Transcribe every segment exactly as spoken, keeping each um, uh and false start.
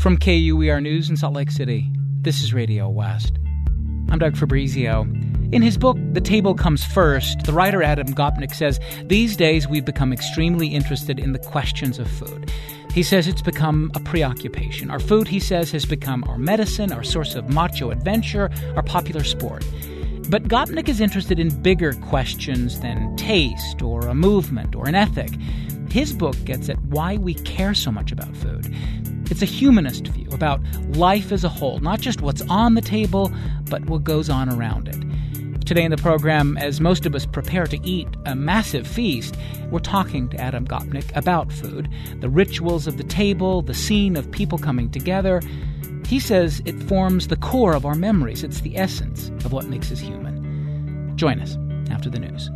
From K U E R News in Salt Lake City, this is Radio West. I'm Doug Fabrizio. In his book, The Table Comes First, the writer Adam Gopnik says, these days we've become extremely interested in the questions of food. He says it's become a preoccupation. Our food, he says, has become our medicine, our source of macho adventure, our popular sport. But Gopnik is interested in bigger questions than taste or a movement or an ethic. His book gets at why we care so much about food. It's a humanist view about life as a whole, not just what's on the table, but what goes on around it. Today in the program, as most of us prepare to eat a massive feast, we're talking to Adam Gopnik about food, the rituals of the table, the scene of people coming together. He says it forms the core of our memories. It's the essence of what makes us human. Join us after the news.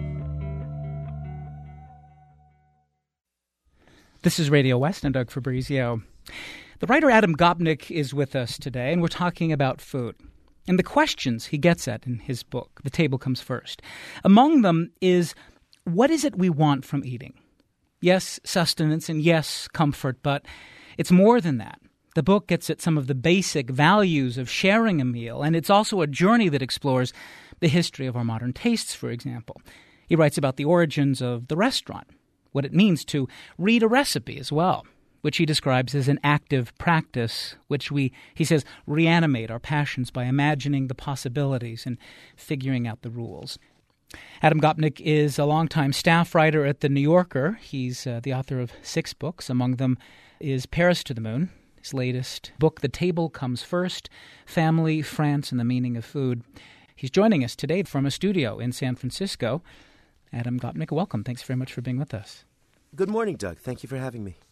This is Radio West. I'm Doug Fabrizio. The writer Adam Gopnik is with us today, and we're talking about food and the questions he gets at in his book, The Table Comes First. Among them is, what is it we want from eating? Yes, sustenance, and yes, comfort, but it's more than that. The book gets at some of the basic values of sharing a meal, and it's also a journey that explores the history of our modern tastes, for example. He writes about the origins of the restaurant, what it means to read a recipe as well, which he describes as an active practice, which we, he says, reanimate our passions by imagining the possibilities and figuring out the rules. Adam Gopnik is a longtime staff writer at The New Yorker. He's uh, the author of six books. Among them is Paris to the Moon, his latest book, The Table Comes First, Family, France, and the Meaning of Food. He's joining us today from a studio in San Francisco. Adam Gopnik, welcome. Thanks very much for being with us. Good morning, Doug. Thank you for having me.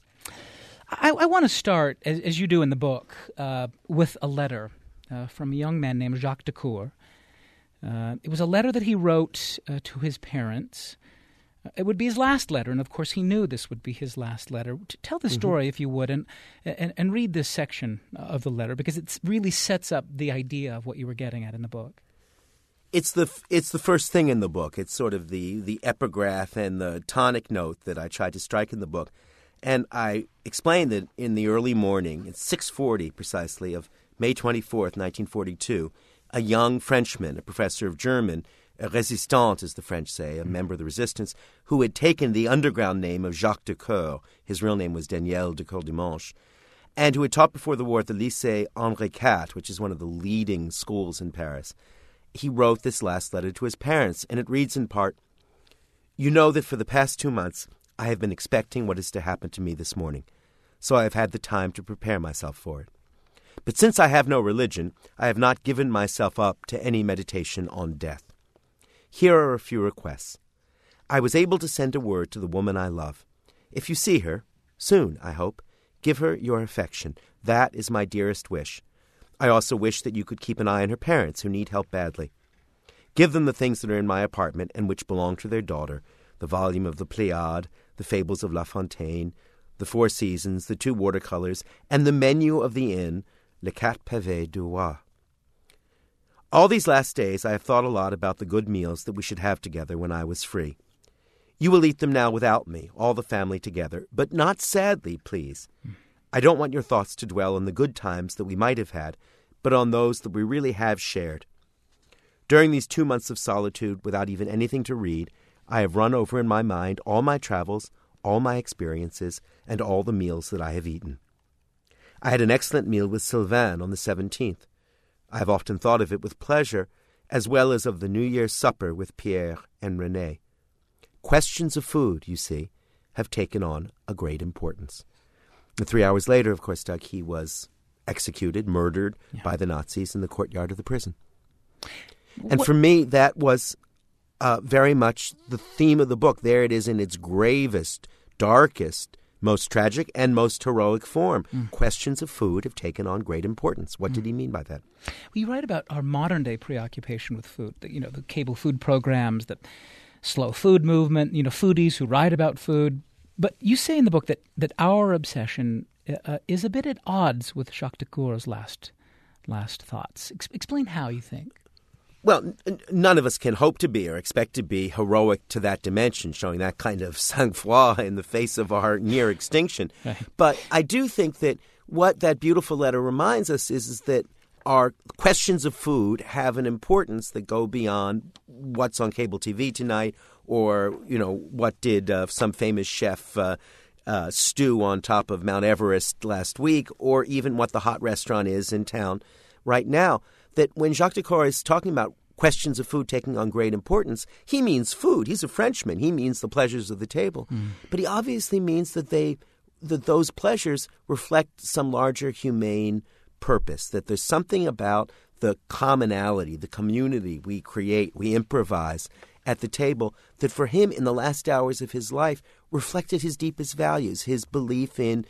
I, I want to start, as, as you do in the book, uh, with a letter uh, from a young man named Jacques Decour. Uh, it was a letter that he wrote uh, to his parents. Uh, it would be his last letter, and of course he knew this would be his last letter. T- tell the mm-hmm. story, if you would, and, and and read this section of the letter, because it really sets up the idea of what you were getting at in the book. It's the it's the first thing in the book. It's sort of the, the epigraph and the tonic note that I tried to strike in the book. And I explained that in the early morning, at six forty precisely, of May twenty-fourth, nineteen forty-two, a young Frenchman, a professor of German, a résistant, as the French say, a member of the resistance, who had taken the underground name of Jacques Decour, his real name was Daniel de Courdimanche, and who had taught before the war at the Lycée Henri quatre, which is one of the leading schools in Paris. He wrote this last letter to his parents, and it reads in part, "You know that for the past two months, I have been expecting what is to happen to me this morning, so I have had the time to prepare myself for it. But since I have no religion, I have not given myself up to any meditation on death. Here are a few requests. I was able to send a word to the woman I love. If you see her, soon, I hope, give her your affection. That is my dearest wish. I also wish that you could keep an eye on her parents, who need help badly. Give them the things that are in my apartment and which belong to their daughter, the volume of the Pléiades, the Fables of La Fontaine, the Four Seasons, the two watercolors, and the menu of the inn, Les Quatre Pavés du Roi. All these last days I have thought a lot about the good meals that we should have together when I was free. You will eat them now without me, all the family together, but not sadly, please. I don't want your thoughts to dwell on the good times that we might have had, but on those that we really have shared. During these two months of solitude, without even anything to read, I have run over in my mind all my travels, all my experiences, and all the meals that I have eaten. I had an excellent meal with Sylvain on the seventeenth. I have often thought of it with pleasure, as well as of the New Year's supper with Pierre and René. Questions of food, you see, have taken on a great importance." And three hours later, of course, Doug, he was executed, murdered yeah. by the Nazis in the courtyard of the prison. And what? For me, that was uh, very much the theme of the book. There it is in its gravest, darkest, most tragic and most heroic form. Mm. Questions of food have taken on great importance. What mm. did he mean by that? Well, you write about our modern-day preoccupation with food, the, you know, the cable food programs, the slow food movement, you know, foodies who write about food. But you say in the book that, that our obsession uh, is a bit at odds with Jacques Decour's last last thoughts. Ex- explain how, you think. Well, n- none of us can hope to be or expect to be heroic to that dimension, showing that kind of sang-froid in the face of our near extinction. Right. But I do think that what that beautiful letter reminds us is, is that our questions of food have an importance that go beyond what's on cable T V tonight, or, you know, what did uh, some famous chef uh, uh, stew on top of Mount Everest last week, or even what the hot restaurant is in town right now. That when Jacques Decour is talking about questions of food taking on great importance, he means food. He's a Frenchman. He means the pleasures of the table. Mm. But he obviously means that they that those pleasures reflect some larger humane purpose, that there's something about the commonality, the community we create, we improvise at the table, that for him in the last hours of his life reflected his deepest values, his belief in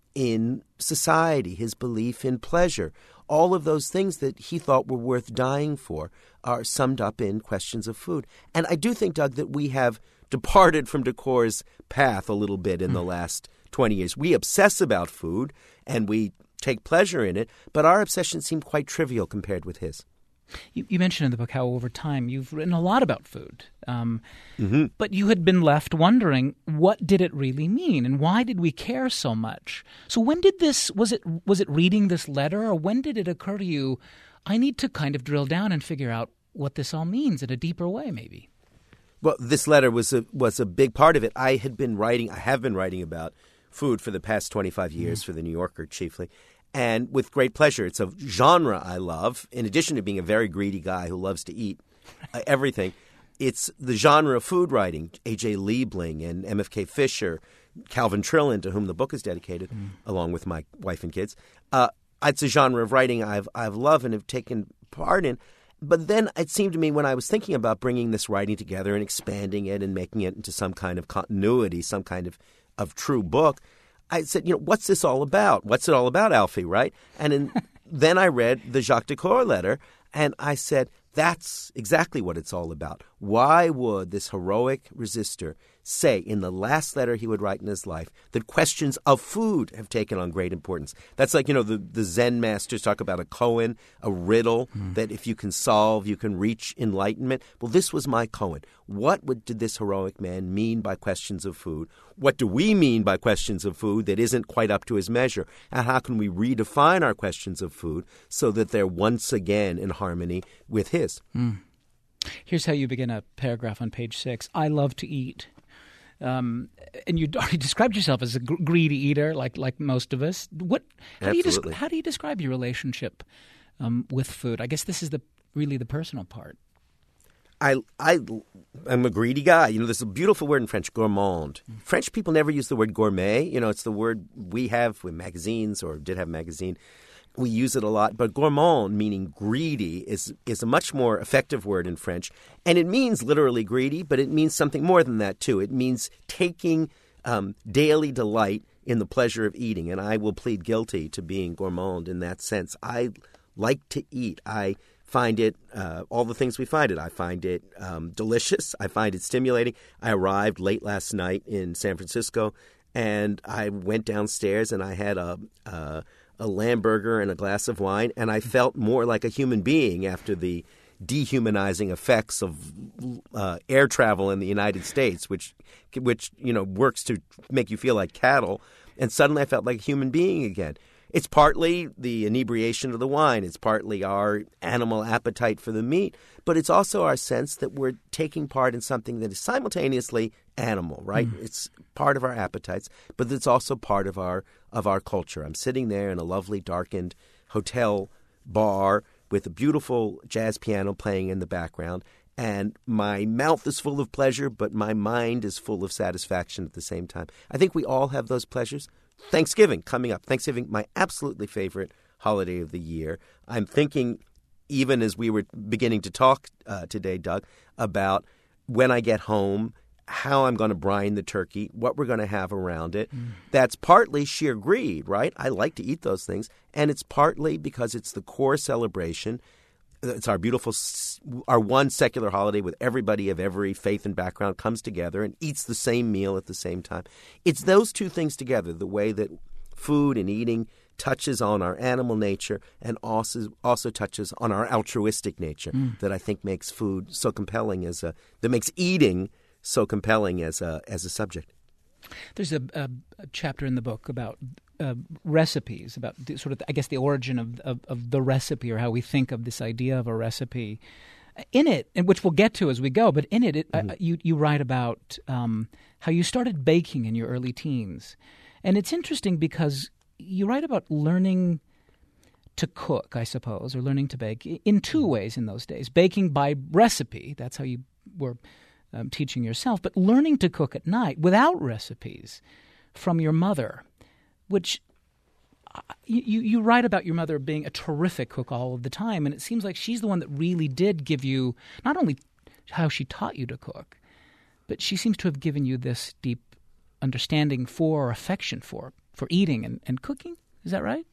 in society, his belief in pleasure. All of those things that he thought were worth dying for are summed up in questions of food. And I do think, Doug, that we have departed from Decour's path a little bit in mm. the last twenty years. We obsess about food and we take pleasure in it, but our obsessions seem quite trivial compared with his. You, you mentioned in the book how over time you've written a lot about food, um, mm-hmm. but you had been left wondering, what did it really mean, and why did we care so much? So when did this, was it was it reading this letter, or when did it occur to you, I need to kind of drill down and figure out what this all means in a deeper way, maybe? Well, this letter was a, was a big part of it. I had been writing, I have been writing about food for the past twenty-five years mm. for The New Yorker chiefly. And with great pleasure. It's a genre I love. In addition to being a very greedy guy who loves to eat uh, everything, it's the genre of food writing. A J Liebling and M F K Fisher, Calvin Trillin, to whom the book is dedicated, mm. along with my wife and kids. Uh, it's a genre of writing I've I've loved and have taken part in. But then it seemed to me, when I was thinking about bringing this writing together and expanding it and making it into some kind of continuity, some kind of, of true book, I said, you know, what's this all about? What's it all about, Alfie, right? And in, then I read the Jacques Decour letter, and I said, that's exactly what it's all about. Why would this heroic resistor say in the last letter he would write in his life that questions of food have taken on great importance? That's like, you know, the, the Zen masters talk about a koan, a riddle mm. that if you can solve, you can reach enlightenment. Well, this was my koan. What would, did this heroic man mean by questions of food? What do we mean by questions of food that isn't quite up to his measure? And how can we redefine our questions of food so that they're once again in harmony with his? Mm. Here's how you begin a paragraph on page six. I love to eat. Um, and you already described yourself as a g- greedy eater, like like most of us. What? How do you des- how do you describe your relationship um, with food? I guess this is the really the personal part. I I am a greedy guy. You know, there's a beautiful word in French, gourmand. Mm. French people never use the word gourmet. You know, it's the word we have with magazines, or did have a magazine. We use it a lot, but gourmand, meaning greedy, is is a much more effective word in French. And it means literally greedy, but it means something more than that, too. It means taking um, daily delight in the pleasure of eating. And I will plead guilty to being gourmand in that sense. I like to eat. I find it, uh, all the things we find it. I find it um, delicious. I find it stimulating. I arrived late last night in San Francisco, and I went downstairs and I had a... a a lamb burger and a glass of wine, and I felt more like a human being after the dehumanizing effects of uh, air travel in the United States, which, which you know, works to make you feel like cattle. And suddenly I felt like a human being again. It's partly the inebriation of the wine. It's partly our animal appetite for the meat. But it's also our sense that we're taking part in something that is simultaneously animal, right? Mm. It's part of our appetites, but it's also part of our of our culture. I'm sitting there in a lovely darkened hotel bar with a beautiful jazz piano playing in the background, and my mouth is full of pleasure, but my mind is full of satisfaction at the same time. I think we all have those pleasures. Thanksgiving coming up. Thanksgiving, my absolutely favorite holiday of the year. I'm thinking, even as we were beginning to talk uh, today, Doug, about when I get home, how I'm going to brine the turkey, what we're going to have around it. Mm. That's partly sheer greed, right? I like to eat those things. And it's partly because it's the core celebration. It's our beautiful, our one secular holiday with everybody of every faith and background comes together and eats the same meal at the same time. It's those two things together, the way that food and eating touches on our animal nature and also also touches on our altruistic nature, mm. that I think makes food so compelling as a, that makes eating so compelling as a as a subject. There's a, a, a chapter in the book about uh, recipes, about the, sort of, I guess, the origin of, of, of the recipe, or how we think of this idea of a recipe. In it, and which we'll get to as we go, but in it, it mm-hmm. uh, you, you write about um, how you started baking in your early teens. And it's interesting because you write about learning to cook, I suppose, or learning to bake in two ways in those days. Baking by recipe, that's how you were um, teaching yourself, but learning to cook at night without recipes from your mother, which uh, you, you write about your mother being a terrific cook all of the time, and it seems like she's the one that really did give you not only how she taught you to cook, but she seems to have given you this deep understanding for or affection for, for eating and, and cooking. Is that right?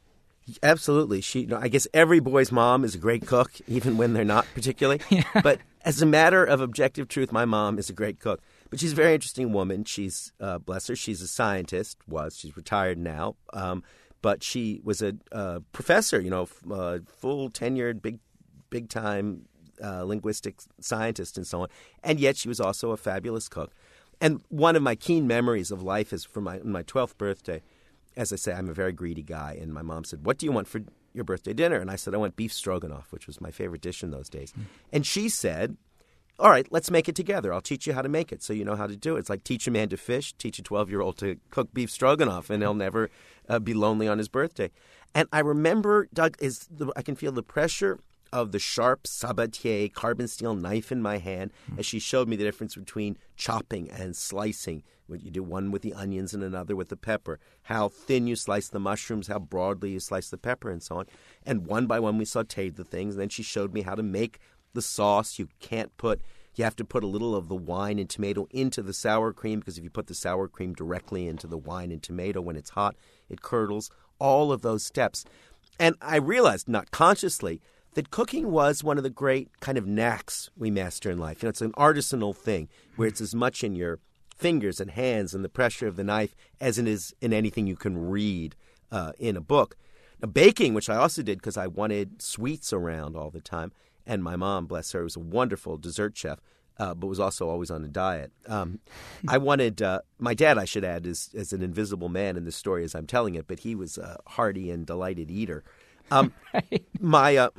Absolutely. She, no, I guess every boy's mom is a great cook, even when they're not particularly. Yeah. But as a matter of objective truth, my mom is a great cook. But she's a very interesting woman. She's, uh, bless her, she's a scientist, was. She's retired now. Um, but she was a uh, professor, you know, uh, full tenured, big, big-time uh, linguistic scientist and so on. And yet she was also a fabulous cook. And one of my keen memories of life is for my, my twelfth birthday. As I say, I'm a very greedy guy, and my mom said, "What do you want for your birthday dinner?" And I said, "I want beef stroganoff," which was my favorite dish in those days. Mm. And she said, "All right, let's make it together. I'll teach you how to make it so you know how to do it. It's like teach a man to fish, teach a twelve-year-old to cook beef stroganoff, and he'll never uh, be lonely on his birthday." And I remember, Doug, is the, I can feel the pressure of the sharp Sabatier carbon steel knife in my hand mm. as she showed me the difference between chopping and slicing. What you do, one with the onions and another with the pepper, how thin you slice the mushrooms, how broadly you slice the pepper, and so on. And one by one we sauteed the things, and then she showed me how to make the sauce. You can't put – you have to put a little of the wine and tomato into the sour cream, because if you put the sour cream directly into the wine and tomato when it's hot, it curdles. All of those steps. And I realized, not consciously, that cooking was one of the great kind of knacks we master in life. You know, it's an artisanal thing where it's as much in your – fingers and hands and the pressure of the knife as it is in anything you can read uh, in a book. Now, baking, which I also did because I wanted sweets around all the time, and my mom, bless her, was a wonderful dessert chef, uh, but was also always on a diet. Um, I wanted uh, – my dad, I should add, is, is an invisible man in the story as I'm telling it, but he was a hearty and delighted eater. Um, right. My uh,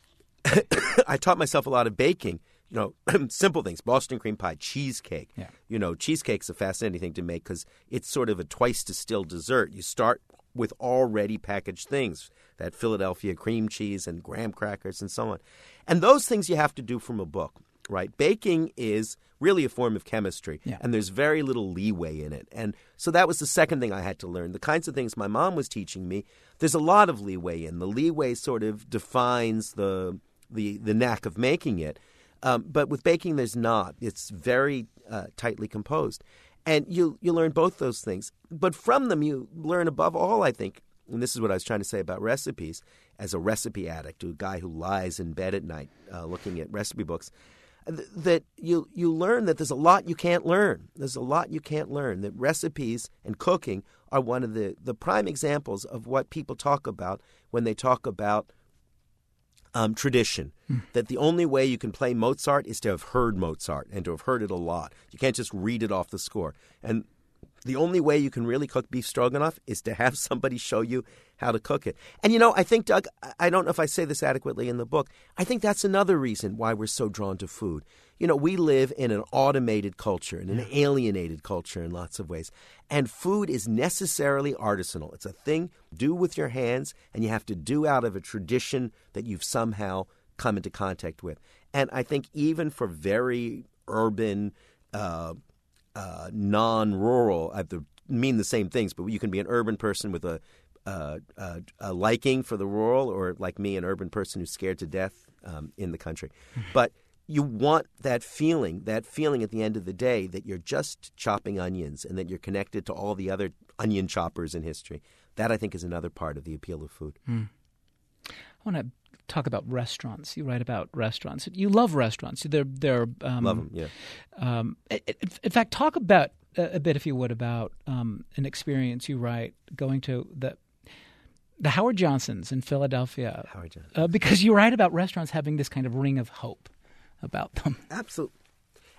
– I taught myself a lot of baking. You know, simple things, Boston cream pie, cheesecake. Yeah. You know, cheesecake's a fascinating thing to make because it's sort of a twice-distilled dessert. You start with already packaged things, that Philadelphia cream cheese and graham crackers and so on. And those things you have to do from a book, right? Baking is really a form of chemistry, yeah. and there's very little leeway in it. And so that was the second thing I had to learn. The kinds of things my mom was teaching me, there's a lot of leeway in. The leeway sort of defines the the, the knack of making it. Um, but with baking, there's not. It's very uh, tightly composed. And you you learn both those things. But from them, you learn above all, I think, and this is what I was trying to say about recipes, as a recipe addict, a guy who lies in bed at night uh, looking at recipe books, th- that you, you learn that there's a lot you can't learn. There's a lot you can't learn, that recipes and cooking are one of the, the prime examples of what people talk about when they talk about Um, tradition, mm. that the only way you can play Mozart is to have heard Mozart and to have heard it a lot. You can't just read it off the score. And the only way you can really cook beef stroganoff is to have somebody show you how to cook it. And, you know, I think, Doug, I don't know if I say this adequately in the book, I think that's another reason why we're so drawn to food. You know, we live in an automated culture, in an alienated culture in lots of ways. And food is necessarily artisanal. It's a thing do with your hands, and you have to do out of a tradition that you've somehow come into contact with. And I think even for very urban, uh, uh, non-rural, I have to mean the same things, but you can be an urban person with a, uh, a, a liking for the rural, or like me, an urban person who's scared to death um, in the country. But you want that feeling, that feeling at the end of the day that you're just chopping onions and that you're connected to all the other onion choppers in history. That, I think, is another part of the appeal of food. Mm. I want to talk about restaurants. You write about restaurants. You love restaurants. They're, they're, um, love them, yeah. Um, in fact, talk about a bit, if you would, about um, an experience you write going to the the Howard Johnsons in Philadelphia. Howard Johnson. Uh, because you write about restaurants having this kind of ring of hope about them. Absolutely.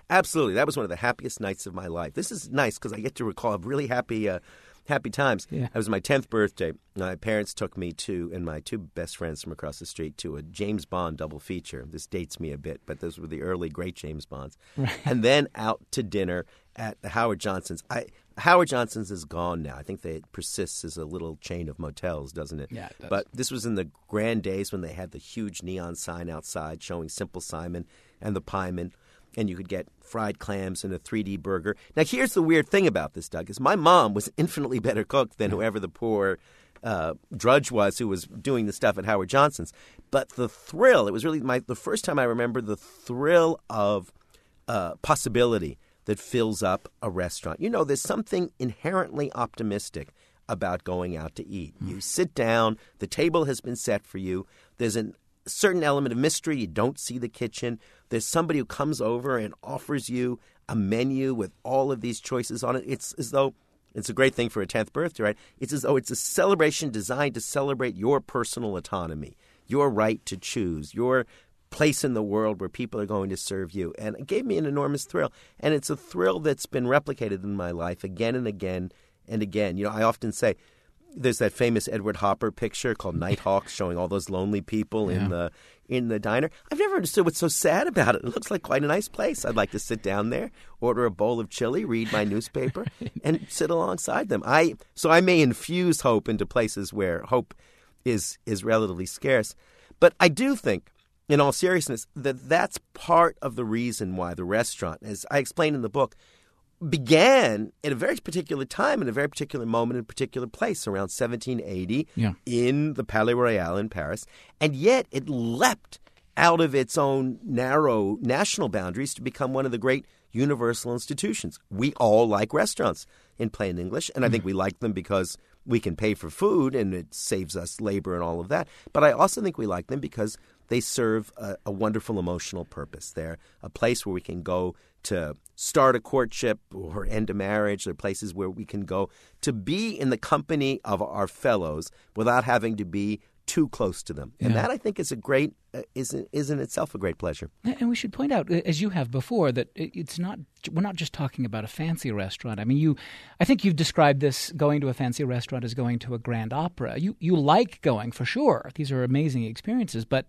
Absolutely. That was one of the happiest nights of my life. This is nice because I get to recall really happy uh, happy times. Yeah. It was my tenth birthday. My parents took me to, and my two best friends from across the street, to a James Bond double feature. This dates me a bit, but those were the early great James Bonds. Right. And then out to dinner at the Howard Johnson's. I, Howard Johnson's is gone now. I think they, it persists as a little chain of motels, doesn't it? Yeah, it does. But this was in the grand days when they had the huge neon sign outside showing Simple Simon and the Pieman, and you could get fried clams and a three D burger. Now, here's the weird thing about this, Doug, is my mom was infinitely better cook than whoever the poor uh, drudge was who was doing the stuff at Howard Johnson's. But the thrill, it was really my the first time I remember the thrill of uh, possibility that fills up a restaurant. You know, there's something inherently optimistic about going out to eat. Mm. You sit down, the table has been set for you. There's a certain element of mystery. You don't see the kitchen. There's somebody who comes over and offers you a menu with all of these choices on it. It's as though it's a great thing for a tenth birthday, right? It's as though it's a celebration designed to celebrate your personal autonomy, your right to choose, your place in the world where people are going to serve you. And it gave me an enormous thrill. And it's a thrill that's been replicated in my life again and again and again. You know, I often say there's that famous Edward Hopper picture called Nighthawks showing all those lonely people yeah. in the in the diner. I've never understood what's so sad about it. It looks like quite a nice place. I'd like to sit down there, order a bowl of chili, read my newspaper, and sit alongside them. I so I may infuse hope into places where hope is is relatively scarce. But I do think, in all seriousness, that that's part of the reason why the restaurant, as I explain in the book, began at a very particular time, in a very particular moment, in a particular place, around seventeen eighty yeah. in the Palais Royal in Paris. And yet it leapt out of its own narrow national boundaries to become one of the great universal institutions. We all like restaurants, in plain English, and I think we like them because we can pay for food and it saves us labor and all of that. But I also think we like them because they serve a, a wonderful emotional purpose. They're a place where we can go to start a courtship or end a marriage. They're places where we can go to be in the company of our fellows without having to be too close to them. And yeah. that, I think, is a great uh, is, is in itself a great pleasure. And we should point out, as you have before, that it's not we're not just talking about a fancy restaurant. I mean, you, I think you've described this going to a fancy restaurant as going to a grand opera. You you like going, for sure. These are amazing experiences, but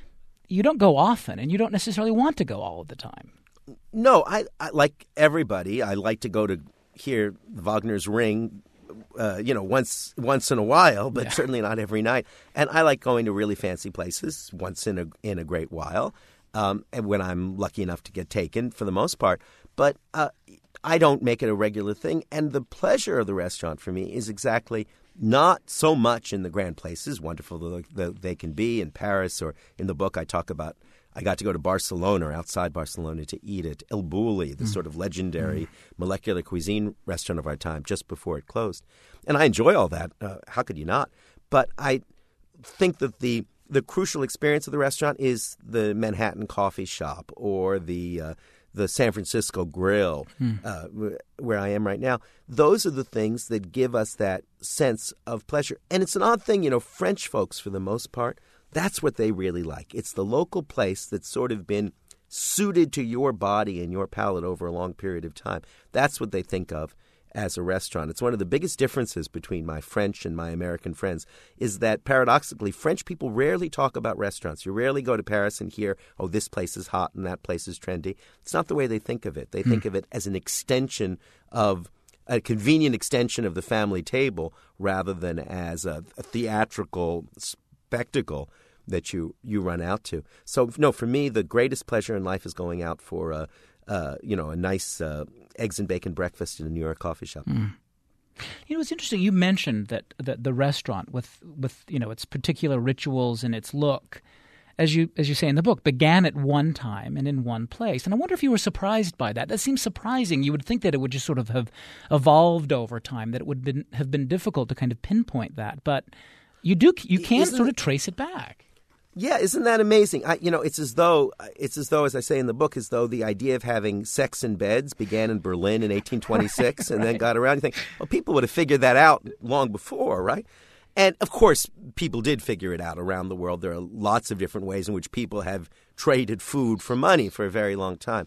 you don't go often, and you don't necessarily want to go all of the time. No, I, I like everybody. I like to go to hear Wagner's Ring, uh, you know, once once in a while, but yeah. certainly not every night. And I like going to really fancy places once in a in a great while, um, and when I'm lucky enough to get taken, for the most part. But uh, I don't make it a regular thing. And the pleasure of the restaurant for me is exactly not so much in the grand places, wonderful though they can be in Paris, or in the book I talk about. I got to go to Barcelona or outside Barcelona to eat at El Bulli, the mm. sort of legendary mm. molecular cuisine restaurant of our time, just before it closed. And I enjoy all that. Uh, how could you not? But I think that the the crucial experience of the restaurant is the Manhattan coffee shop or the uh, the San Francisco Grill, mm. uh, where I am right now. Those are the things that give us that sense of pleasure. And it's an odd thing, you know, French folks, for the most part, that's what they really like. It's the local place that's sort of been suited to your body and your palate over a long period of time. That's what they think of as a restaurant. It's one of the biggest differences between my French and my American friends is that, paradoxically, French people rarely talk about restaurants. You rarely go to Paris and hear, oh, this place is hot and that place is trendy. It's not the way they think of it. They mm. think of it as an extension of a convenient extension of the family table rather than as a, a theatrical spectacle that you, you run out to. So, no, for me, the greatest pleasure in life is going out for a, uh, you know, a nice uh, eggs and bacon breakfast in a New York coffee shop. Mm. You know, it's interesting. You mentioned that, that the restaurant, with, with you know its particular rituals and its look, as you as you say in the book, began at one time and in one place. And I wonder if you were surprised by that. That seems surprising. You would think that it would just sort of have evolved over time, that it would been, have been difficult to kind of pinpoint that. But you do you can Isn't sort of trace it back. Yeah, isn't that amazing? I, you know, it's as though it's as though, as I say in the book, as though the idea of having sex in beds began in Berlin in eighteen twenty-six right, and then got around. You think, well, people would have figured that out long before, right? And of course, people did figure it out around the world. There are lots of different ways in which people have traded food for money for a very long time.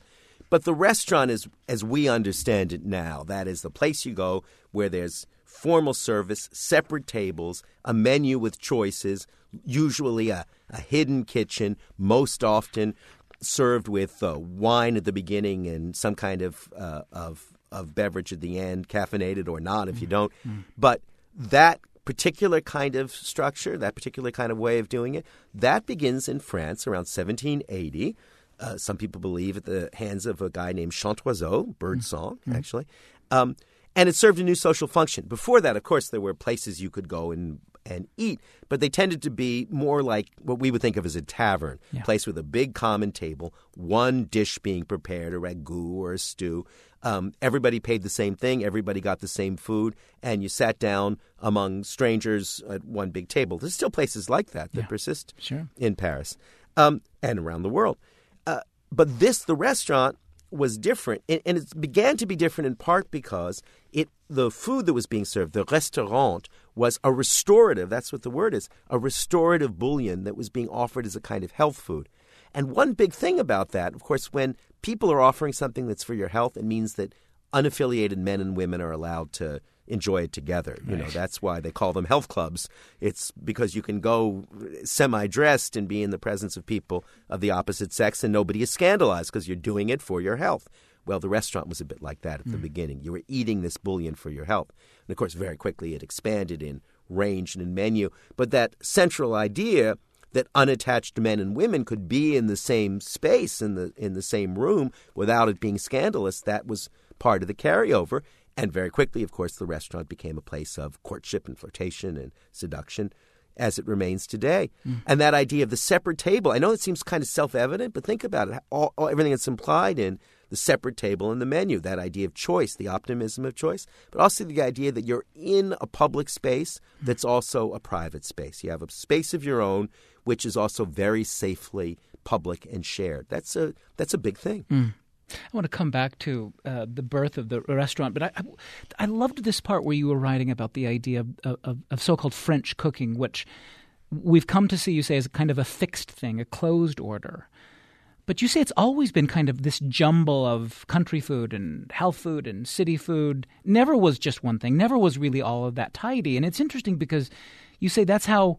But the restaurant is, as we understand it now, that is the place you go where there's formal service, separate tables, a menu with choices, usually a, a hidden kitchen, most often served with uh, wine at the beginning and some kind of, uh, of of beverage at the end, caffeinated or not if you don't. Mm. But that particular kind of structure, that particular kind of way of doing it, that begins in France around seventeen eighty. Uh, some people believe at the hands of a guy named Chantoiseau, birdsong, mm. actually. Um, and it served a new social function. Before that, of course, there were places you could go and and eat, but they tended to be more like what we would think of as a tavern, yeah. a place with a big common table, one dish being prepared, a ragout or a stew. Um, everybody paid the same thing. Everybody got the same food, and you sat down among strangers at one big table. There's still places like that that yeah. persist sure. in Paris um, and around the world. Uh, but this, the restaurant, was different, and, and it began to be different in part because it the food that was being served, the restaurant, was a restorative, that's what the word is, a restorative bouillon that was being offered as a kind of health food. And one big thing about that, of course, when people are offering something that's for your health, it means that unaffiliated men and women are allowed to enjoy it together. You right. know, that's why they call them health clubs. It's because you can go semi-dressed and be in the presence of people of the opposite sex and nobody is scandalized because you're doing it for your health. Well, the restaurant was a bit like that at mm. the beginning. You were eating this bouillon for your health. And, of course, very quickly it expanded in range and in menu. But that central idea that unattached men and women could be in the same space, in the in the same room, without it being scandalous, that was part of the carryover. And very quickly, of course, the restaurant became a place of courtship and flirtation and seduction, as it remains today. Mm. And that idea of the separate table, I know it seems kind of self-evident, but think about it. All, all, everything that's implied in the separate table and the menu, that idea of choice, the optimism of choice, but also the idea that you're in a public space that's also a private space. You have a space of your own, which is also very safely public and shared. That's a that's a big thing. Mm. I want to come back to uh, the birth of the restaurant, but I, I, I loved this part where you were writing about the idea of, of, of so-called French cooking, which we've come to see, you say, as kind of a fixed thing, a closed order. But you say it's always been kind of this jumble of country food and health food and city food. Never was just one thing. Never was really all of that tidy. And it's interesting because you say that's how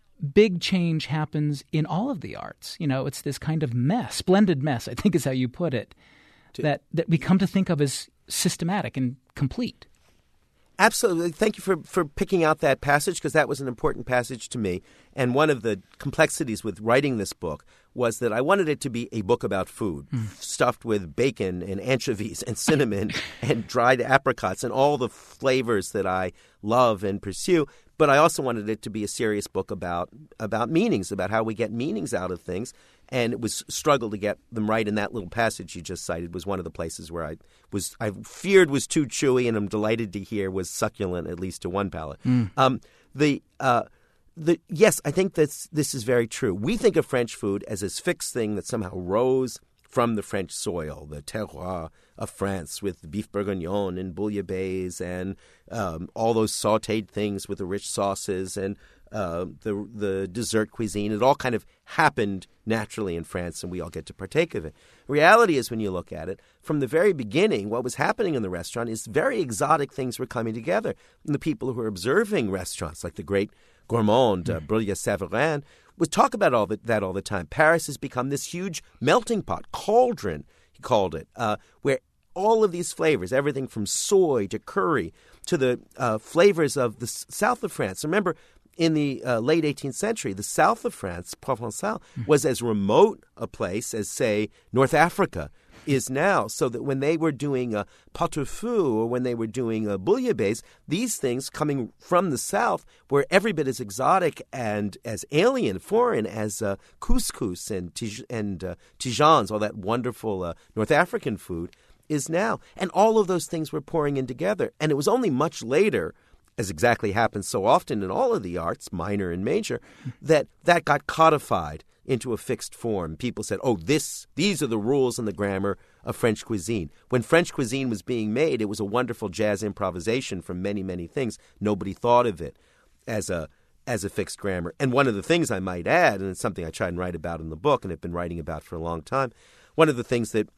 big change happens in all of the arts. You know, it's this kind of mess, splendid mess, I think is how you put it, that, that we come to think of as systematic and complete. Absolutely. Thank you for, for picking out that passage, because that was an important passage to me. And one of the complexities with writing this book was that I wanted it to be a book about food, mm. stuffed with bacon and anchovies and cinnamon and dried apricots and all the flavors that I love and pursue. But I also wanted it to be a serious book about about meanings, about how we get meanings out of things. And it was struggle to get them right. And that little passage you just cited was one of the places where I was I feared was too chewy, and I'm delighted to hear was succulent, at least to one palate. Mm. Um, the uh, the yes, I think that's this is very true. We think of French food as this fixed thing that somehow rose from the French soil, the terroir of France, with beef bourguignon and bouillabaisse and um, all those sautéed things with the rich sauces and uh, the the dessert cuisine. It all kind of happened naturally in France, and we all get to partake of it. Reality is, when you look at it, from the very beginning, what was happening in the restaurant is very exotic things were coming together. And the people who were observing restaurants, like the great gourmand, uh, Bruley-Savarin, would talk about all that, that all the time. Paris has become this huge melting pot, cauldron, he called it, uh, where all of these flavors, everything from soy to curry to the uh, flavors of the s- south of France. Remember, in the uh, late eighteenth century, the south of France, Provençal, was as remote a place as, say, North Africa is now. So that when they were doing a pot-au-feu or when they were doing a bouillabaisse, these things coming from the south were every bit as exotic and as alien, foreign as uh, couscous and, tij- and uh, tijans, all that wonderful uh, North African food, is now. And all of those things were pouring in together. And it was only much later, as exactly happens so often in all of the arts, minor and major, that that got codified into a fixed form. People said, oh, this, these are the rules and the grammar of French cuisine. When French cuisine was being made, it was a wonderful jazz improvisation from many, many things. Nobody thought of it as a as a fixed grammar. And one of the things I might add, and it's something I try and write about in the book and have been writing about for a long time, one of the things that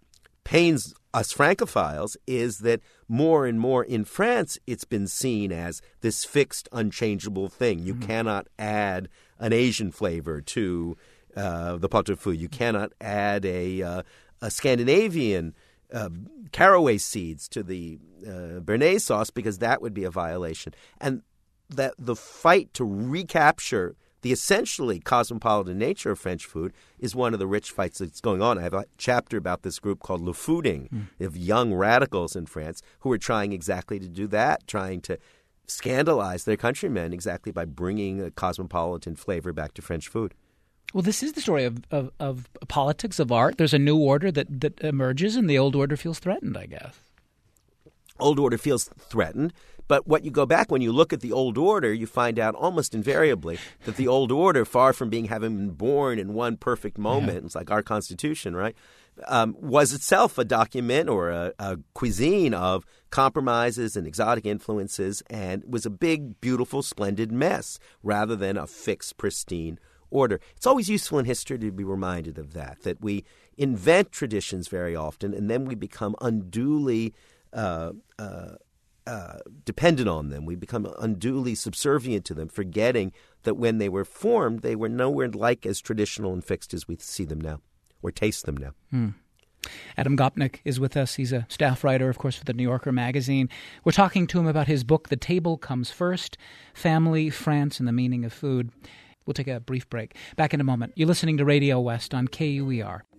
pains us Francophiles is that more and more in France it's been seen as this fixed, unchangeable thing. You mm-hmm. cannot add an Asian flavor to uh, the pot-au-feu. You cannot add a, uh, a Scandinavian uh, caraway seeds to the uh, béarnaise sauce because that would be a violation. And that the fight to recapture the essentially cosmopolitan nature of French food is one of the rich fights that's going on. I have a chapter about this group called Le Fooding mm. of young radicals in France who are trying exactly to do that, trying to scandalize their countrymen exactly by bringing a cosmopolitan flavor back to French food. Well, this is the story of, of, of politics, of art. There's a new order that, that emerges, and the old order feels threatened, I guess. Old order feels threatened. But what you go back, when you look at the old order, you find out almost invariably that the old order, far from being having been born in one perfect moment, yeah. it's like our Constitution, right, um, was itself a document or a, a cuisine of compromises and exotic influences, and was a big, beautiful, splendid mess rather than a fixed, pristine order. It's always useful in history to be reminded of that, that we invent traditions very often, and then we become unduly uh, uh, Uh, dependent on them. We become unduly subservient to them, forgetting that when they were formed, they were nowhere like as traditional and fixed as we see them now, or taste them now. Hmm. Adam Gopnik is with us. He's a staff writer, of course, for the New Yorker magazine. We're talking to him about his book, The Table Comes First, Family, France, and the Meaning of Food. We'll take a brief break. Back in a moment. You're listening to Radio West on K U E R.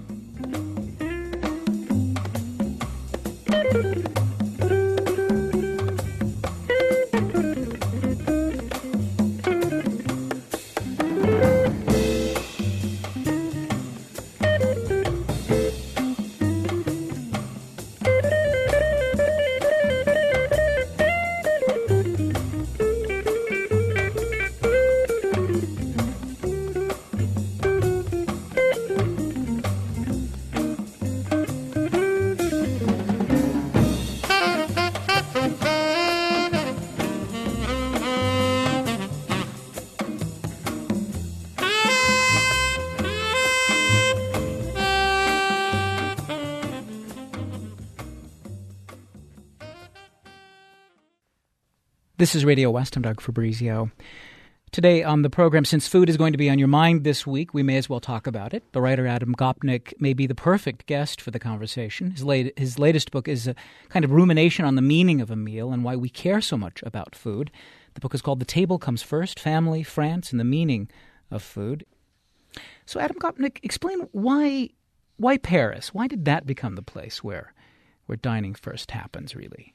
This is Radio West. I'm Doug Fabrizio. Today on the program, since food is going to be on your mind this week, we may as well talk about it. The writer Adam Gopnik may be the perfect guest for the conversation. His, late, his latest book is a kind of rumination on the meaning of a meal and why we care so much about food. The book is called The Table Comes First, Family, France, and the Meaning of Food. So Adam Gopnik, explain why why Paris? Why did that become the place where where dining first happens, really?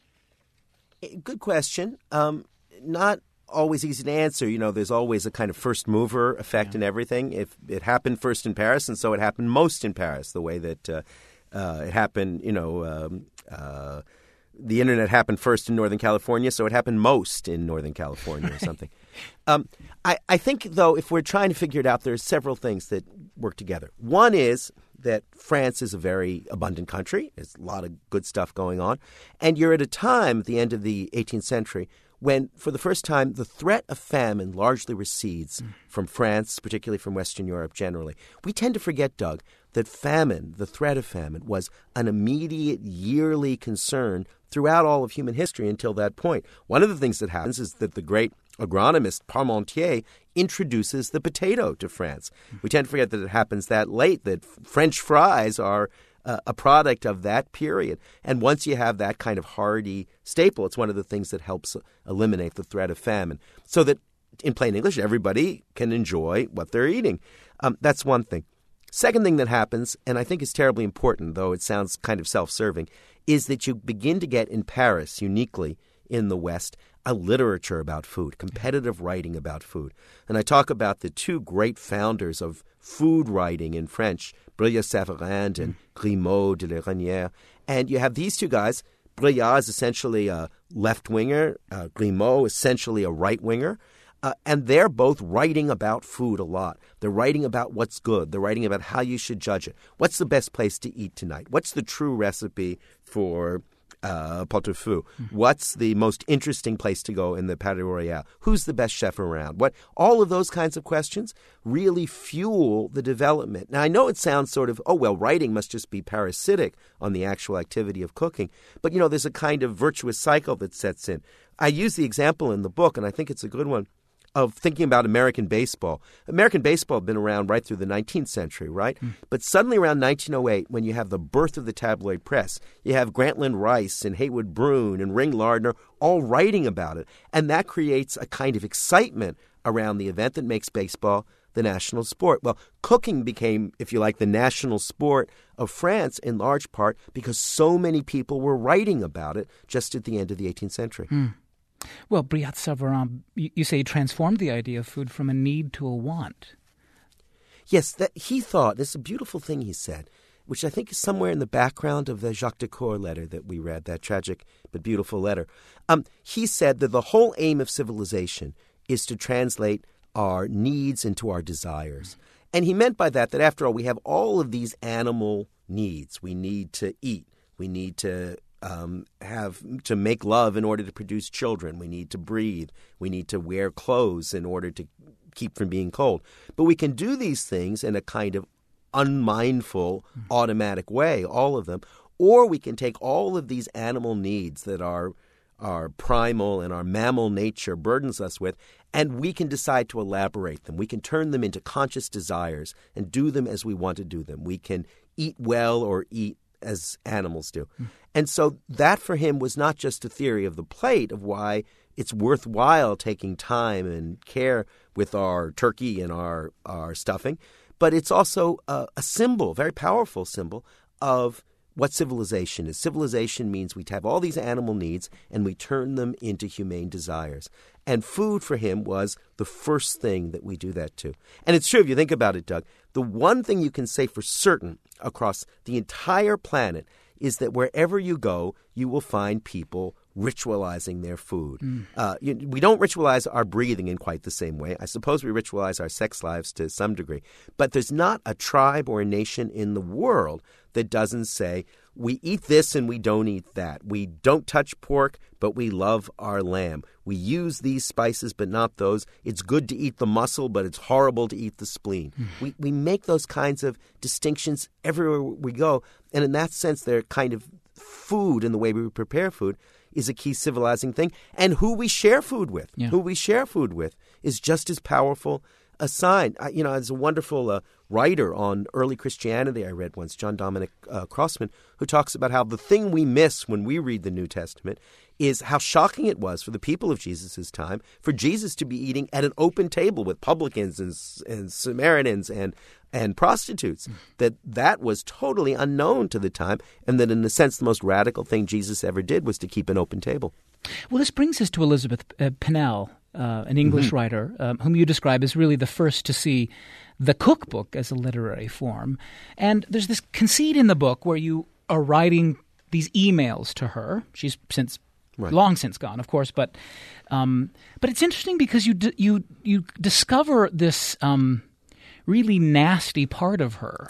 Good question. Um, not always easy to answer. You know, there's always a kind of first mover effect yeah. in everything. If it happened first in Paris, and so it happened most in Paris, the way that uh, uh, it happened, you know, um, uh, the internet happened first in Northern California, so it happened most in Northern California or something. um, I, I think, though, if we're trying to figure it out, there's several things that work together. One is that France is a very abundant country. There's a lot of good stuff going on. And you're at a time at the end of the eighteenth century when, for the first time, the threat of famine largely recedes mm. from France, particularly from Western Europe generally. We tend to forget, Doug, that famine, the threat of famine, was an immediate yearly concern throughout all of human history until that point. One of the things that happens is that the great agronomist Parmentier introduces the potato to France. We tend to forget that it happens that late, that French fries are uh, a product of that period. And once you have that kind of hearty staple, it's one of the things that helps eliminate the threat of famine. So that, in plain English, everybody can enjoy what they're eating. Um, that's one thing. Second thing that happens, and I think is terribly important, though it sounds kind of self-serving, is that you begin to get in Paris, uniquely in the West, a literature about food, competitive writing about food. And I talk about the two great founders of food writing in French, Brillat-Savarin and Grimaud de la Reynière. And you have these two guys. Brillat is essentially a left-winger, uh, Grimaud essentially a right-winger. Uh, and they're both writing about food a lot. They're writing about what's good. They're writing about how you should judge it. What's the best place to eat tonight? What's the true recipe for uh, pot-au-feu? Mm-hmm. What's the most interesting place to go in the Palais Royal? Who's the best chef around? What all of those kinds of questions really fuel the development. Now, I know it sounds sort of, oh, well, writing must just be parasitic on the actual activity of cooking. But, you know, there's a kind of virtuous cycle that sets in. I use the example in the book, and I think it's a good one, of thinking about American baseball. American baseball had been around right through the nineteenth century, right? Mm. But suddenly around nineteen oh eight, when you have the birth of the tabloid press, you have Grantland Rice and Haywood Broun and Ring Lardner all writing about it. And that creates a kind of excitement around the event that makes baseball the national sport. Well, cooking became, if you like, the national sport of France in large part because so many people were writing about it just at the end of the eighteenth century. Mm. Well, Brillat-Savarin, you say, transformed the idea of food from a need to a want. Yes, that he thought, this is a beautiful thing he said, which I think is somewhere in the background of the Jacques Decour letter that we read, that tragic but beautiful letter. Um, he said that the whole aim of civilization is to translate our needs into our desires. And he meant by that that, after all, we have all of these animal needs. We need to eat. We need to Um, have to make love in order to produce children. We need to breathe. We need to wear clothes in order to keep from being cold. But we can do these things in a kind of unmindful, automatic way, all of them. Or we can take all of these animal needs that our, our primal and our mammal nature burdens us with, and we can decide to elaborate them. We can turn them into conscious desires and do them as we want to do them. We can eat well or eat as animals do. Mm. And so that for him was not just a theory of the plate, of why it's worthwhile taking time and care with our turkey and our, our stuffing, but it's also a, a symbol, a very powerful symbol of what civilization is. Civilization means we have all these animal needs and we turn them into humane desires. And food for him was the first thing that we do that to. And it's true, if you think about it, Doug, the one thing you can say for certain across the entire planet is that wherever you go, you will find people ritualizing their food. Mm. Uh, you, we don't ritualize our breathing in quite the same way. I suppose we ritualize our sex lives to some degree. But there's not a tribe or a nation in the world that doesn't say, we eat this and we don't eat that. We don't touch pork, but we love our lamb. We use these spices, but not those. It's good to eat the muscle, but it's horrible to eat the spleen. Mm. We, we make those kinds of distinctions everywhere we go. And in that sense, they're kind of food, and the way we prepare food is a key civilizing thing. And who we share food with, yeah. who we share food with is just as powerful a sign. I, you know, there's a wonderful uh, writer on early Christianity I read once, John Dominic uh, Crossman, who talks about how the thing we miss when we read the New Testament is how shocking it was for the people of Jesus' time for Jesus to be eating at an open table with publicans and, and Samaritans and and prostitutes, that that was totally unknown to the time, and that in a sense the most radical thing Jesus ever did was to keep an open table. Well, this brings us to Elizabeth uh, Pennell, uh, an English mm-hmm. writer, um, whom you describe as really the first to see the cookbook as a literary form. And there's this conceit in the book where you are writing these emails to her. She's since Right. long since gone, of course, but um, but it's interesting because you d- you you discover this um, really nasty part of her,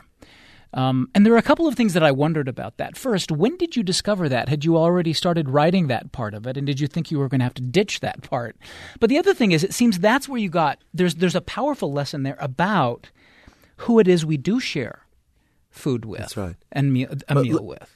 um, and there are a couple of things that I wondered about that. First, when did you discover that? Had you already started writing that part of it, and did you think you were going to have to ditch that part? But the other thing is, it seems that's where you got there's there's a powerful lesson there about who it is we do share food with, that's right. and me- a but meal l- with.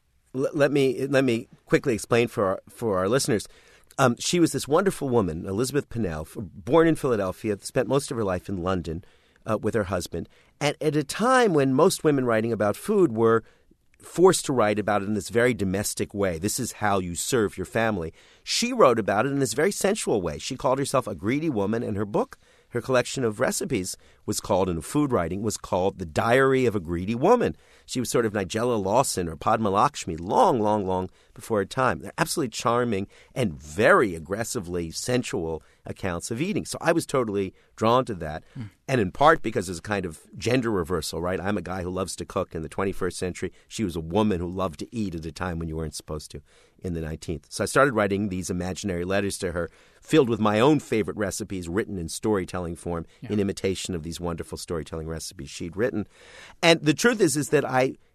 Let me let me quickly explain for our, for our listeners. Um, she was this wonderful woman, Elizabeth Pennell, born in Philadelphia, spent most of her life in London uh, with her husband. And at a time when most women writing about food were forced to write about it in this very domestic way. This is how you serve your family. She wrote about it in this very sensual way. She called herself a greedy woman, and her book, her collection of recipes, was called, in food writing, was called The Diary of a Greedy Woman. She was sort of Nigella Lawson or Padma Lakshmi long, long, long before her time. They're absolutely charming and very aggressively sensual accounts of eating. So I was totally drawn to that. Mm. And in part because there's a kind of gender reversal, right? I'm a guy who loves to cook in the twenty-first century. She was a woman who loved to eat at a time when you weren't supposed to in the nineteenth. So I started writing these imaginary letters to her, filled with my own favorite recipes written in storytelling form, yeah. in imitation of these wonderful storytelling recipes she'd written. And the truth is, is that I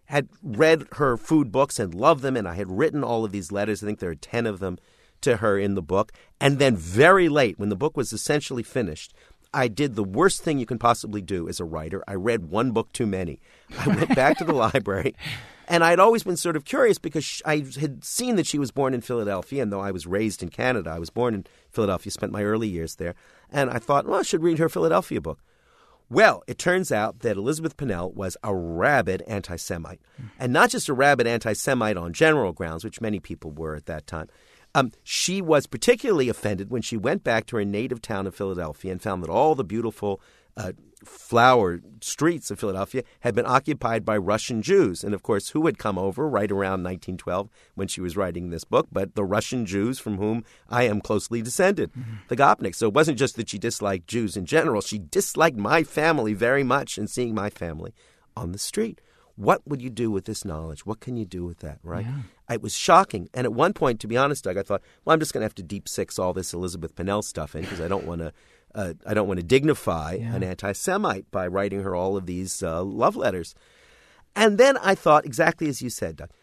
had read her food books and loved them, and I had written all of these letters. I think there are ten of them to her in the book. And then very late, when the book was essentially finished, I did the worst thing you can possibly do as a writer. I read one book too many. I went back to the library, and I had always been sort of curious because I had seen that she was born in Philadelphia, and though I was raised in Canada, I was born in Philadelphia, spent my early years there. And I thought, well, I should read her Philadelphia book. Well, it turns out that Elizabeth Pennell was a rabid anti-Semite, and not just a rabid anti-Semite on general grounds, which many people were at that time. Um, she was particularly offended when she went back to her native town of Philadelphia and found that all the beautiful uh, flower streets of Philadelphia had been occupied by Russian Jews. And, of course, who had come over right around nineteen twelve when she was writing this book, but the Russian Jews from whom I am closely descended, mm-hmm. the Gopniks. So it wasn't just that she disliked Jews in general. She disliked my family very much, and seeing my family on the street. What would you do with this knowledge? What can you do with that, right? Yeah. It was shocking. And at one point, to be honest, Doug, I thought, well, I'm just going to have to deep six all this Elizabeth Pennell stuff in because I don't want to uh, I don't want to dignify yeah. an anti-Semite by writing her all of these uh, love letters. And then I thought, exactly as you said, Doug,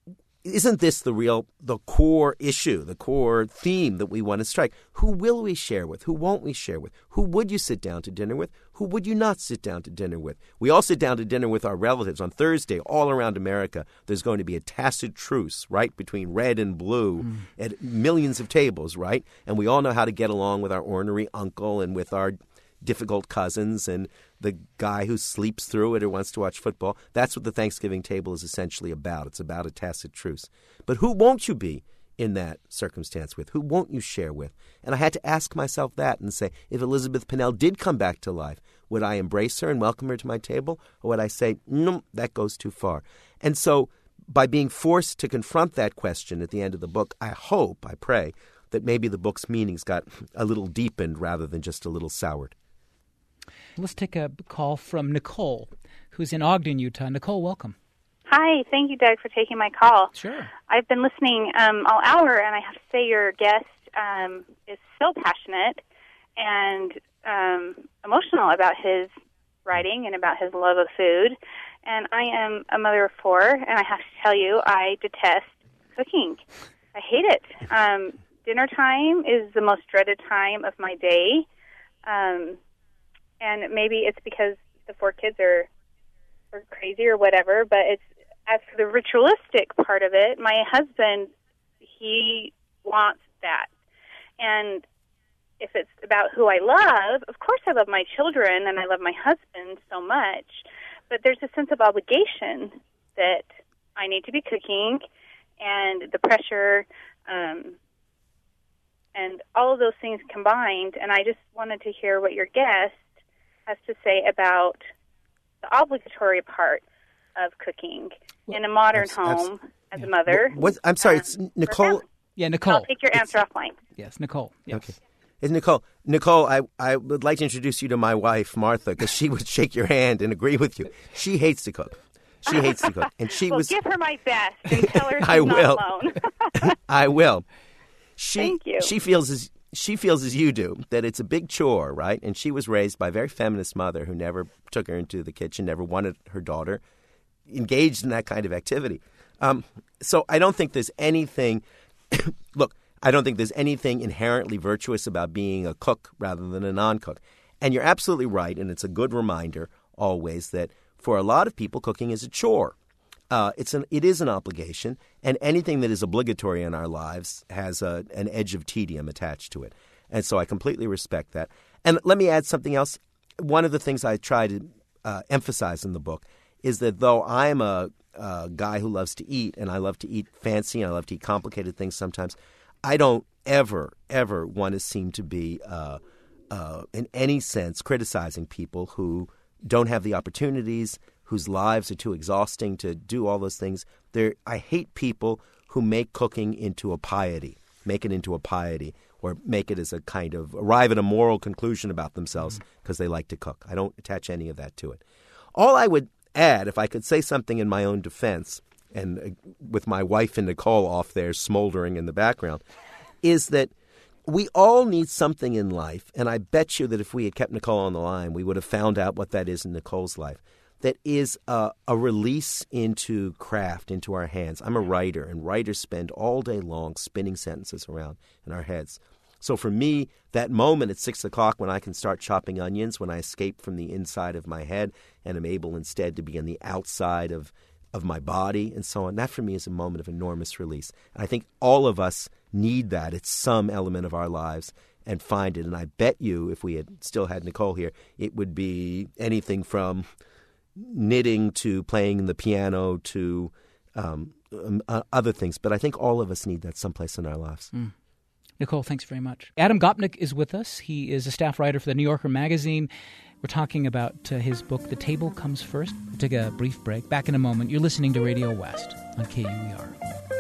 isn't this the real, the core issue, the core theme that we want to strike? Who will we share with? Who won't we share with? Who would you sit down to dinner with? Who would you not sit down to dinner with? We all sit down to dinner with our relatives. On Thursday, all around America, there's going to be a tacit truce, right, between red and blue mm. at millions of tables, right? And we all know how to get along with our ornery uncle and with our difficult cousins and the guy who sleeps through it or wants to watch football. That's what the Thanksgiving table is essentially about. It's about a tacit truce. But who won't you be in that circumstance with? Who won't you share with? And I had to ask myself that and say, if Elizabeth Pennell did come back to life, would I embrace her and welcome her to my table? Or would I say, no, that goes too far? And so by being forced to confront that question at the end of the book, I hope, I pray, that maybe the book's meanings got a little deepened rather than just a little soured. Let's take a call from Nicole, who's in Ogden, Utah. Nicole, welcome. Hi. Thank you, Doug, for taking my call. Sure. I've been listening um, all hour, and I have to say your guest um, is so passionate and um, emotional about his writing and about his love of food. And I am a mother of four, and I have to tell you, I detest cooking. I hate it. Um, dinner time is the most dreaded time of my day. Um And maybe it's because the four kids are, are crazy or whatever, but it's as for the ritualistic part of it, my husband, he wants that. And if it's about who I love, of course I love my children and I love my husband so much, but there's a sense of obligation that I need to be cooking and the pressure um, and all of those things combined. And I just wanted to hear what your guest has to say about the obligatory part of cooking well, in a modern abs- home abs- as yeah. a mother. What, what, I'm sorry, um, it's Nicole. Yeah, Nicole. I'll take your answer it's, offline. Yes, Nicole. Yes. Okay. It's Nicole. Nicole, I, I would like to introduce you to my wife, Martha, because she would shake your hand and agree with you. She hates to cook. She hates to cook. And she well, was. give her my best and tell her she's I will. not alone. I will. She, Thank you. She feels as She feels as you do, that it's a big chore, right? And she was raised by a very feminist mother who never took her into the kitchen, never wanted her daughter engaged in that kind of activity. Um, so I don't think there's anything – look, I don't think there's anything inherently virtuous about being a cook rather than a non-cook. And you're absolutely right, and it's a good reminder always that for a lot of people, cooking is a chore. Uh, it's an it is an obligation, and anything that is obligatory in our lives has a, an edge of tedium attached to it. And so I completely respect that. And let me add something else. One of the things I try to uh, emphasize in the book is that though I'm a, a guy who loves to eat, and I love to eat fancy, and I love to eat complicated things sometimes, I don't ever, ever want to seem to be, uh, uh, in any sense, criticizing people who don't have the opportunities, whose lives are too exhausting to do all those things. They're, I hate people who make cooking into a piety, make it into a piety, or make it as a kind of arrive at a moral conclusion about themselves because mm-hmm. they like to cook. I don't attach any of that to it. All I would add, if I could say something in my own defense, and uh, with my wife and Nicole off there smoldering in the background, is that we all need something in life, and I bet you that if we had kept Nicole on the line, we would have found out what that is in Nicole's life. that is a, a release into craft, into our hands. I'm a writer, and writers spend all day long spinning sentences around in our heads. So for me, that moment at six o'clock when I can start chopping onions, when I escape from the inside of my head and am able instead to be on the outside of, of my body and so on, that for me is a moment of enormous release. And I think all of us need that at some element of our lives and find it. And I bet you if we had still had Nicole here, it would be anything from knitting to playing the piano to um, um, uh, other things. But I think all of us need that someplace in our lives. Mm. Nicole, thanks very much. Adam Gopnik is with us. He is a staff writer for the New Yorker magazine. We're talking about uh, his book, The Table Comes First. We'll take a brief break. Back in a moment. You're listening to Radio West on K U E R.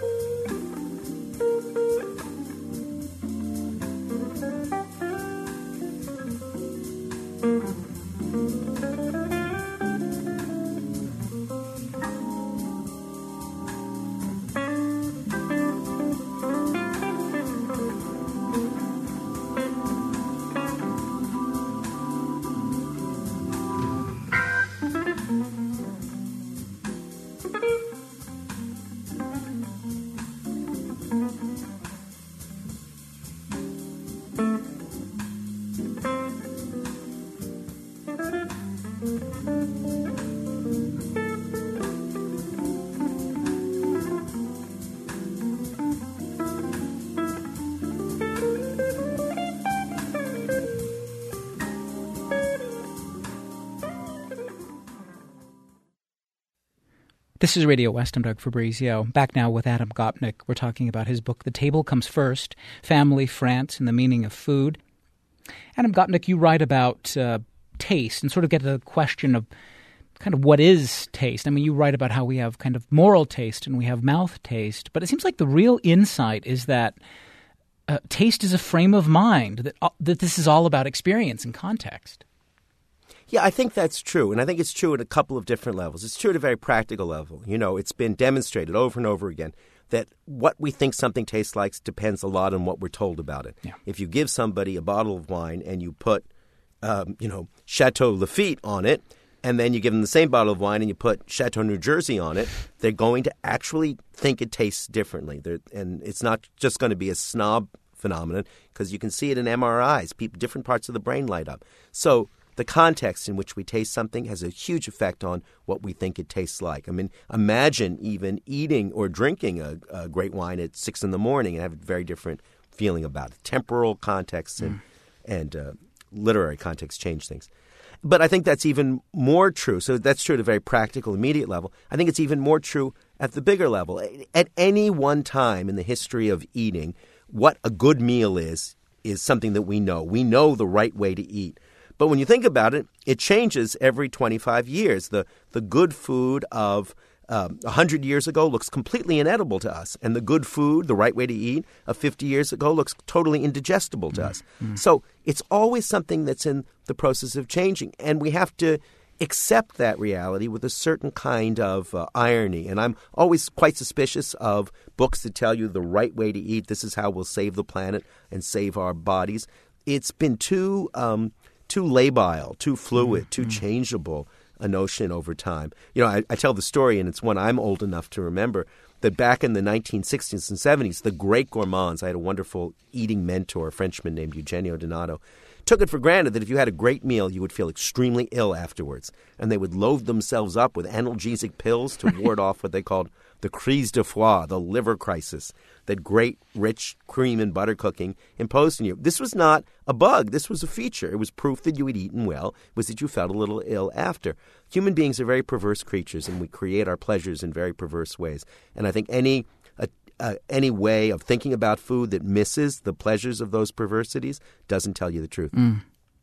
This is Radio West. I'm Doug Fabrizio. Back now with Adam Gopnik. We're talking about his book, The Table Comes First, Family, France, and the Meaning of Food. Adam Gopnik, you write about uh, taste and sort of get to the question of kind of what is taste. I mean, you write about how we have kind of moral taste and we have mouth taste, but it seems like the real insight is that uh, taste is a frame of mind, that, uh, that this is all about experience and context. Yeah, I think that's true, and I think it's true at a couple of different levels. It's true at a very practical level. You know, it's been demonstrated over and over again that what we think something tastes like depends a lot on what we're told about it. Yeah. If you give somebody a bottle of wine and you put, um, you know, Chateau Lafite on it, and then you give them the same bottle of wine and you put Chateau New Jersey on it, they're going to actually think it tastes differently. They're, and it's not just going to be a snob phenomenon because you can see it in M R Is. People, different parts of the brain light up. So the context in which we taste something has a huge effect on what we think it tastes like. I mean, imagine even eating or drinking a, a great wine at six in the morning and have a very different feeling about it. Temporal context and, mm. and uh, literary context change things. But I think that's even more true. So that's true at a very practical, immediate level. I think it's even more true at the bigger level. At any one time in the history of eating, what a good meal is, is something that we know. We know the right way to eat. But when you think about it, it changes every twenty-five years. The the good food of um, one hundred years ago looks completely inedible to us. And the good food, the right way to eat, of fifty years ago looks totally indigestible to mm-hmm. us. Mm-hmm. So it's always something that's in the process of changing. And we have to accept that reality with a certain kind of uh, irony. And I'm always quite suspicious of books that tell you the right way to eat. This is how we'll save the planet and save our bodies. It's been too... Um, too labile, too fluid, too changeable a notion over time. You know, I, I tell the story, and it's one I'm old enough to remember, that back in the nineteen sixties and seventies, the great gourmands, I had a wonderful eating mentor, a Frenchman named Eugenio Donato, took it for granted that if you had a great meal, you would feel extremely ill afterwards. And they would load themselves up with analgesic pills to ward off what they called the crise de foie, the liver crisis, that great, rich cream and butter cooking imposed on you. This was not a bug. This was a feature. It was proof that you had eaten well, was that you felt a little ill after. Human beings are very perverse creatures, and we create our pleasures in very perverse ways. And I think any uh, uh, any way of thinking about food that misses the pleasures of those perversities doesn't tell you the truth. Mm.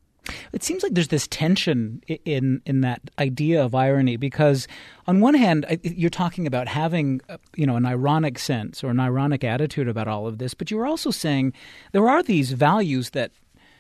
It seems like there's this tension in in that idea of irony because on one hand, you're talking about having, you know, an ironic sense or an ironic attitude about all of this, but you're also saying there are these values that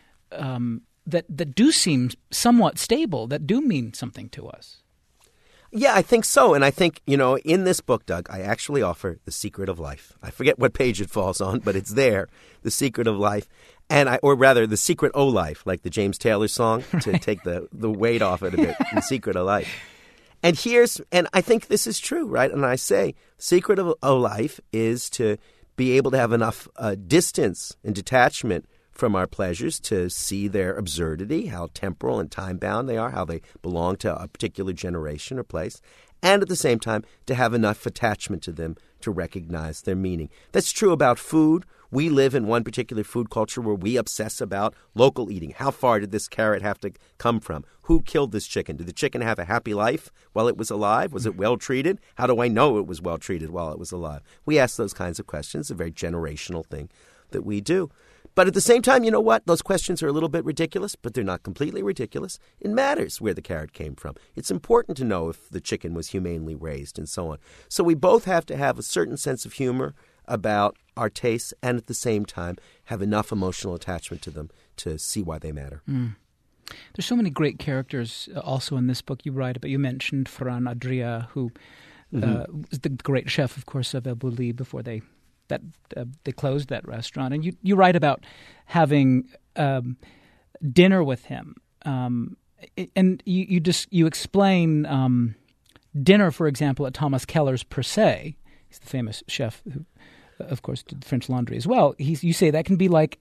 um, that that do seem somewhat stable, that do mean something to us. Yeah, I think so. And I think, you know, in this book, Doug, I actually offer The Secret of Life. I forget what page it falls on, but it's there, The Secret of Life. And I, or rather, The Secret O' Life, like the James Taylor song, to take the, the weight off it a bit, The Secret of Life. And here's, and I think this is true, right? And I say, the secret of a life is to be able to have enough uh, distance and detachment from our pleasures to see their absurdity, how temporal and time-bound they are, how they belong to a particular generation or place, and at the same time to have enough attachment to them to recognize their meaning. That's true about food. We live in one particular food culture where we obsess about local eating. How far did this carrot have to come from? Who killed this chicken? Did the chicken have a happy life while it was alive? Was it well treated? How do I know it was well treated while it was alive? We ask those kinds of questions, a very generational thing that we do. But at the same time, you know what? Those questions are a little bit ridiculous, but they're not completely ridiculous. It matters where the carrot came from. It's important to know if the chicken was humanely raised and so on. So we both have to have a certain sense of humor about our tastes and at the same time have enough emotional attachment to them to see why they matter. Mm. There's so many great characters also in this book you write about. You mentioned Ferran Adrià, who mm-hmm. uh, was the great chef, of course, of El Bulli before they that uh, they closed that restaurant. And you, you write about having um, dinner with him. Um, and you, you just you explain um, dinner, for example, at Thomas Keller's Per Se. He's the famous chef who, of course, did the French Laundry as well. He's, you say that can be like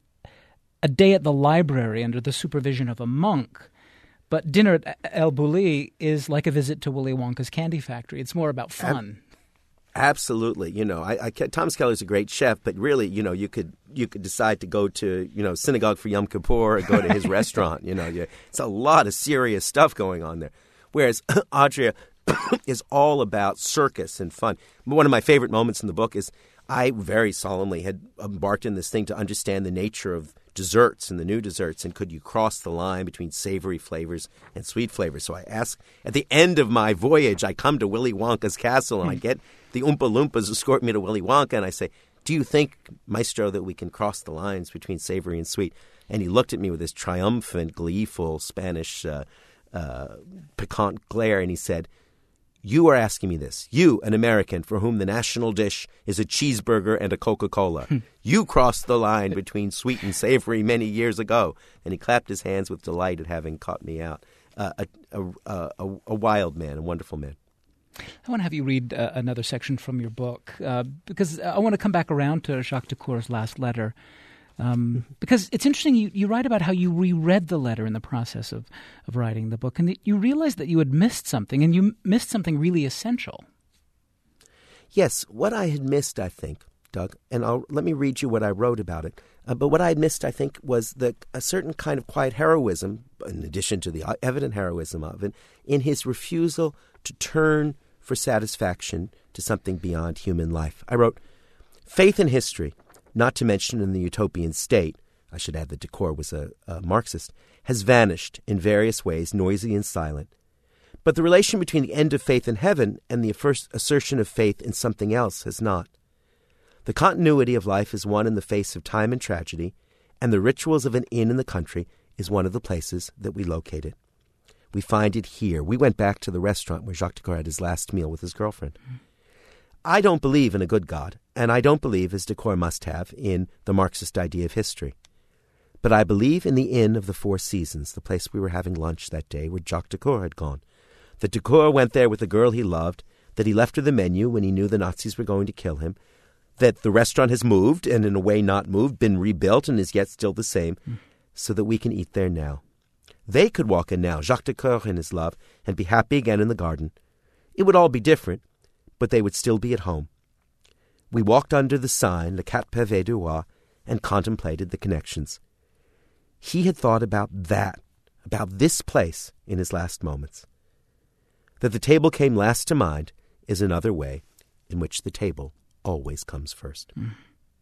a day at the library under the supervision of a monk. But dinner at El Bulli is like a visit to Willy Wonka's candy factory. It's more about fun. Absolutely. You know, I, I, Thomas Keller's a great chef, but really, you know, you could you could decide to go to, you know, synagogue for Yom Kippur or go to his restaurant. You know, you, it's a lot of serious stuff going on there. Whereas Adrià is all about circus and fun. One of my favorite moments in the book is I very solemnly had embarked in this thing to understand the nature of desserts and the new desserts, and could you cross the line between savory flavors and sweet flavors. So I ask, at the end of my voyage, I come to Willy Wonka's castle, and I get the Oompa Loompas escort me to Willy Wonka, and I say, do you think, Maestro, that we can cross the lines between savory and sweet? And he looked at me with this triumphant, gleeful Spanish uh, uh, piquant glare, and he said, you are asking me this. You, an American for whom the national dish is a cheeseburger and a Coca-Cola. You crossed the line between sweet and savory many years ago. And he clapped his hands with delight at having caught me out. Uh, a, a, a, a wild man, a wonderful man. I want to have you read uh, another section from your book, uh, because I want to come back around to Jacques Decour's last letter. Um, because it's interesting, you, you write about how you reread the letter in the process of, of writing the book, and you realized that you had missed something, and you missed something really essential. Yes, what I had missed, I think, Doug, and I'll, let me read you what I wrote about it, uh, but what I had missed, I think, was the, a certain kind of quiet heroism, in addition to the evident heroism of it, in his refusal to turn for satisfaction to something beyond human life. I wrote, faith in history, not to mention in the utopian state, I should add that Decour was a, a Marxist, has vanished in various ways, noisy and silent. But the relation between the end of faith in heaven and the first assertion of faith in something else has not. The continuity of life is one in the face of time and tragedy, and the rituals of an inn in the country is one of the places that we locate it. We find it here. We went back to the restaurant where Jacques Decour had his last meal with his girlfriend. Mm. I don't believe in a good God, and I don't believe, as Decour must have, in the Marxist idea of history. But I believe in the Inn of the Four Seasons, the place we were having lunch that day where Jacques Decour had gone. That Decour went there with the girl he loved, that he left her the menu when he knew the Nazis were going to kill him, that the restaurant has moved, and in a way not moved, been rebuilt, and is yet still the same, mm. so that we can eat there now. They could walk in now, Jacques Decour and his love, and be happy again in the garden. It would all be different, but they would still be at home. We walked under the sign, Le Quatre Pavés du Roi, and contemplated the connections. He had thought about that, about this place in his last moments. That the table came last to mind is another way in which the table always comes first. Mm.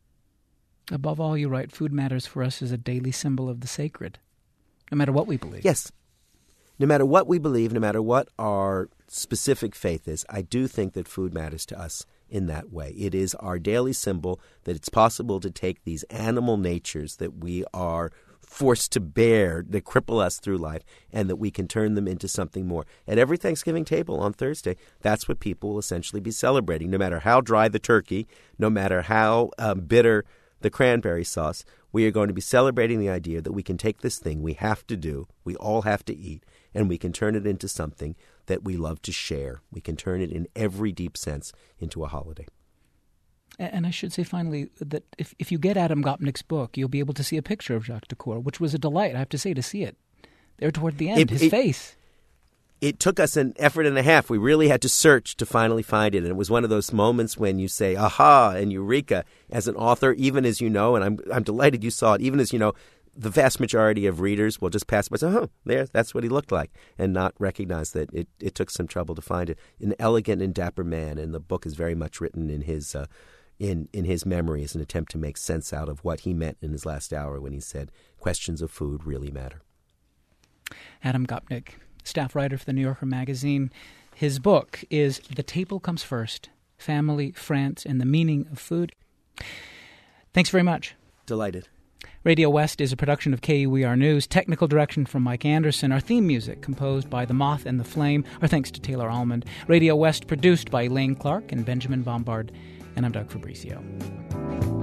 Above all, you write, food matters for us as a daily symbol of the sacred, no matter what we believe. Yes. No matter what we believe, no matter what our specific faith is, I do think that food matters to us in that way. It is our daily symbol that it's possible to take these animal natures that we are forced to bear, that cripple us through life, and that we can turn them into something more. At every Thanksgiving table on Thursday, that's what people will essentially be celebrating. No matter how dry the turkey, no matter how um, bitter the cranberry sauce, We are going to be celebrating the idea that we can take this thing we have to do, we all have to eat, and we can turn it into something that we love to share. We can turn it in every deep sense into a holiday. And I should say finally that if, if you get Adam Gopnik's book, you'll be able to see a picture of Jacques Decour, which was a delight, I have to say, to see it there toward the end, it, his it, face. It took us an effort and a half. We really had to search to finally find it. And it was one of those moments when you say, aha, and eureka, as an author, even as you know, and I'm I'm delighted you saw it, even as you know, the vast majority of readers will just pass by and say, oh, there, that's what he looked like, and not recognize that it, it took some trouble to find it. An elegant and dapper man, and the book is very much written in his uh, in, in his memory as an attempt to make sense out of what he meant in his last hour when he said, questions of food really matter. Adam Gopnik, staff writer for the New Yorker magazine. His book is The Table Comes First, Family, France, and the Meaning of Food. Thanks very much. Delighted. Radio West is a production of K U E R News. Technical direction from Mike Anderson. Our theme music composed by The Moth and the Flame. Our thanks to Taylor Almond. Radio West produced by Elaine Clark and Benjamin Bombard. And I'm Doug Fabrizio.